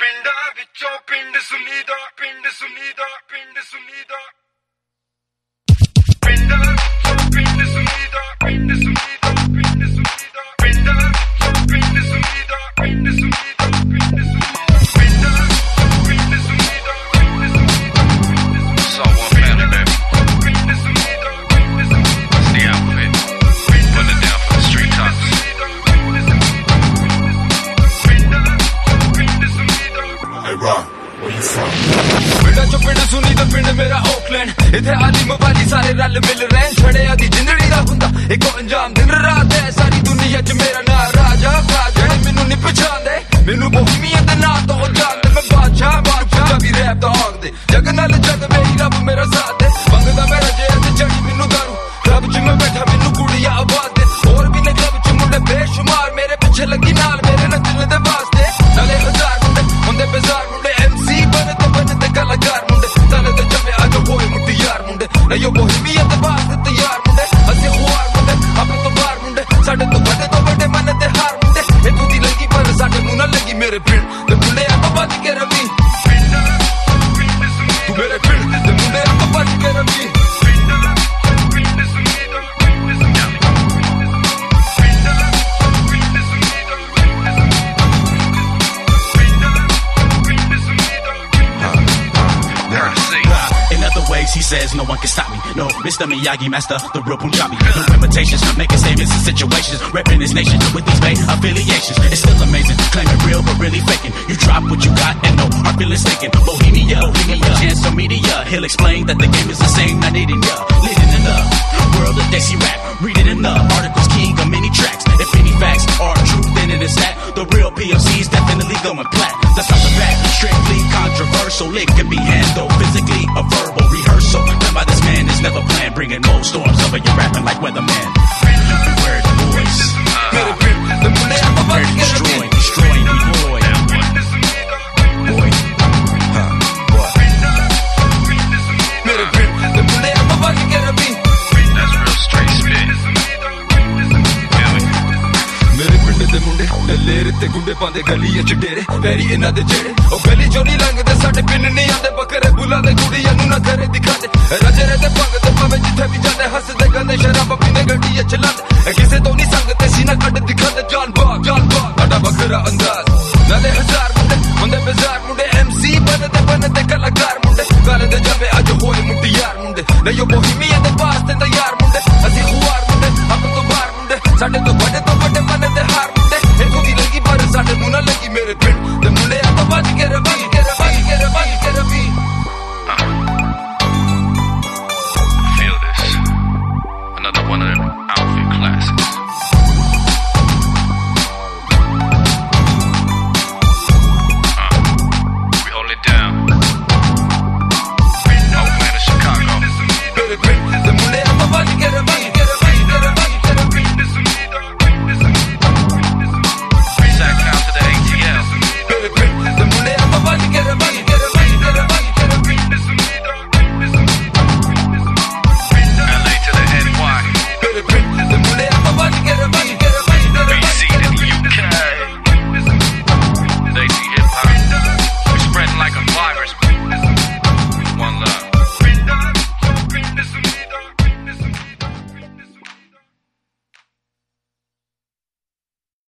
ਪਿੰਡਾਂ ਵਿੱਚੋਂ ਪਿੰਡ ਸੁਨੀਦਾ ਪਿੰਡ ਸੁਨੀਦਾ ਪਿੰਡ ਸੁਨੀਦਾ ਪਿੰਡਾਂ ਵਿੱਚੋਂ ਪਿੰਡ ਸੁਨੀਦਾ ਪਿੰਡ ਸੁਨੀਦਾ ਪਿੰਡ ਸੁਨੀਦਾ ਪਿੰਡਾਂ ਵਿੱਚੋਂ ਪਿੰਡ ਸੁਨੀਦਾ ਪਿੰਡ ਸੁਨੀਦਾ ਪਿੰਡ ਸੁਨੀਦਾ ਪਿੰਡਾਂ ਵਿੱਚੋਂ ਪਿੰਡ ਸੁਨੀਦਾ ਪਿੰਡ ਸੁਨੀਦਾ Someone family baby. ਪਿੰਡ ਸੁਨੀਦਾ ਪਿੰਡ ਸੁਨੀਦਾ It's the outfit. Putting it down for the street talks. Hey Rock, where you from? ਪਿੰਡਾਂ ਚੋਂ ਪਿੰਡ ਸੁਣੀ ਤਾਂ ਪਿੰਡ ਮੇਰਾ ਓਕਲੈਂਡ ਇੱਥੇ ਆਦੀ ਮਵਾਲੀ ਸਾਰੇ ਰਲ ਮਿਲ ਰਹਿਣ ਛੜਿਆ ਦੀ ਜਿੰਦੜੀ ਦਾ ਹੁੰਦਾ ਇੱਕੋ ਅੰਜਾਮ ਦਿਨ ਰਾਤ ਹੈ ਸਾਰੀ ਦੁਨੀਆ 'ਚ ਮੇਰਾ ਨਾਂ ਰਾਜਾ ਜਿਹੜੇ ਮੈਨੂੰ ਨਹੀਂ ਪਛਾਣਦੇ ਮੈਨੂੰ ਬੋਹੀਮੀਅਤ ਦੇ ਨਾਂ ਤੋਂ ਜਾਣਦੇ ਮੈਂ ਬਾਦਸ਼ਾਹ ਪੰਜਾਬੀ ਰੈਪ ਦਾ ਆਖਦੇ ਜਗ ਨਾਲ ਜਗ ਮੇਰੀ ਰੱਬ ਮੇਰਾ ਸਾਥ ਦੇ ਮੰਗਦਾ ਮੈਂ ਰਜੇ ਤੇ ਚੜੀ ਮੈਨੂੰ ਦਾਰੂ ਰੱਬ 'ਚ ਮੈਂ ਬੈਠਾ ਮੈਨੂੰ ਕੁੜੀਆਂ ਆਵਾਜ਼ ਦੇ ਹੋਰ ਵੀ ਨੇ ਕਲੱਬ 'ਚ ਮੁੰਡੇ ਬੇਸ਼ੁਮਾਰ ਮੇਰੇ ਪਿੱਛੇ ਲੱਗੀ ਨਾਲ ਮੇਰੇ ਨੱਚਣ ਦੇ ਵਾਸਤੇ ਨਾਲੇ ਹਜ਼ਾਰ ਮੁੰਡੇ ਹੁੰਦੇ ਬਾਜ਼ਾਰ ਮੁੰਡੇ MC ਬਣਦੇ ਕਲਾਕਾਰ ਮੁੰਡੇ ਤਾਲੇ ਤੇ ਜਮੇ ਅੱਜ ਹੋਏ ਮੁੱਢੀ ਯਾਰ ਮੁੰਡੇ ਨਹੀਂ ਉਹ ਬੋਹੀਮੀਅਤ ਦੇ ਵਾਸਤੇ ਤਿਆਰ ਮੁੰਡੇ ਅਸੀਂ ਖੁਆਰ ਮੁੰਡੇ ਆਪਣੇ ਤੋਂ ਬਾਹਰ ਮੁੰਡੇ ਸਾਡੇ ਤੋਂ ਵੱਡੇ ਮਨ ਤੇ ਹਾਰ ਮੁੰਡੇ ਇਹ ਤੂੰ ਦੀ ਲੱਗੀ ਪਰ ਸਾਡੇ ਨੂੰ ਨਾ ਲੱਗੀ ਮੇਰੇ ਪਿੰਡ ਦੇ ਮੁੰਡੇ ਆਪਾਂ ਵੱਜ ਕੇ ਰਵੀ ਤੂੰ ਮੇਰੇ ਪਿੰਡ ਦੇ ਮੁੰਡੇ ਆਪਾਂ ਵੱਜ ਕੇ Ravi He says no one can stop me. No, Mr. Miyagi, master, the real Punjabi. No imitations, making statements in situations. Repping his nation with these vague affiliations. It's still amazing, claiming real but really faking. You drop what you got and no hard feelings taken. Bohemia, chance on media. He'll explain that the game is the same, not needing ya. Living in the world of Desi rap. Read it in the articles, king of many tracks. If any facts are true, then it is that. The real PMC's definitely going plat. That's not the fact, strictly controversial. It can be handled physically, a verbal rehearsal. Remember, this man is never planned, bringing more storms over your rapping like weatherman. Beware the boys. Prepare to destroy, we boy. Boy. What? That's real straight spit. ਮੇਰੇ ਪਿੰਡ ਦੇ ਮੁੰਡੇ ਡੱਲੇਰ ਤੇ ਗੁੰਡੇ ਪਾਉਂਦੇ ਗਲੀਆਂ 'ਚ ਡੇਰੇ ਪੈਰੀ ਇਹਨਾਂ ਦੇ ਜਿਹੜੇ ਉਹ ਗਲੀ 'ਚੋਂ ਨਹੀਂ ਲੰਘਦੇ ਸਾਡੇ ਪਿੰਡ ਨਹੀਂ ਆਉਂਦੇ ਬੱਕਰੇ ਬੁਲਾ ਦੇ ਕੁੜੀਆਂ ਨੂੰ ਨਾ ਘਰੇ ਦਿਖਾਦੇ ਰਜਰੇ ਤੇ ਭੰਗਦੇ ਭਾਵੇਂ ਜਿੱਥੇ ਵੀ ਜਾਂਦੇ ਹੱਸਦੇ ਗੰਦੇ ਸ਼ਰਾਬ ਪੀਂਦੇ ਗੱਡੀਆਂ ਚਲਾਉਂਦੇ ਕਿਸੇ ਤੋਂ ਨਹੀਂ ਸੰਗਦੇ ਸੀਨਾ ਕੱਢ ਦਿਖਾਦੇ ਜਾਨ ਬਾਗ ਸਾਡਾ ਵੱਖਰਾ ਅੰਦਾਜ਼ ਨਾਲੇ ਹਜ਼ਾਰ ਮੁੰਡੇ ਹੁੰਦੇ ਬਾਜ਼ਾਰ ਮੁੰਡੇ MC ਬਣਦੇ ਕਲਾਕਾਰ ਮੁੰਡੇ ਗਾਲੇ ਦੇ ਜਾਵੇ ਅੱਜ ਹੋਏ ਮੁੱਢੀ ਯਾਰ ਮੁੰਡੇ ਨਹੀਂ ਉਹ ਬੋਹੀਮੀਅਤ ਦੇ ਵਾਸਤੇ ਤਿਆਰ ਮੁੰਡੇ ਅਸੀਂ ਖੁਆਰ ਮੁੰਡੇ ਆਪਣੇ ਤੋਂ ਬਾਹਰ ਮੁੰਡੇ ਸਾਡੇ ਤੋਂ ਵੱਡੇ ਮਨ ਤੇ ਹਾਰ ਮੁੰਡੇ ਇਹ ਤੂੰ ਦੀ ਲੱਗੀ ਪਰ ਸਾਡੇ ਨੂੰ ਨਾ ਲੱਗੀ ਮੇਰੇ ਪਿੰਡ ਦੇ ਮੁੰਡੇ ਆਪਾਂ ਵੱਜ ਕੇ ਰਵਾ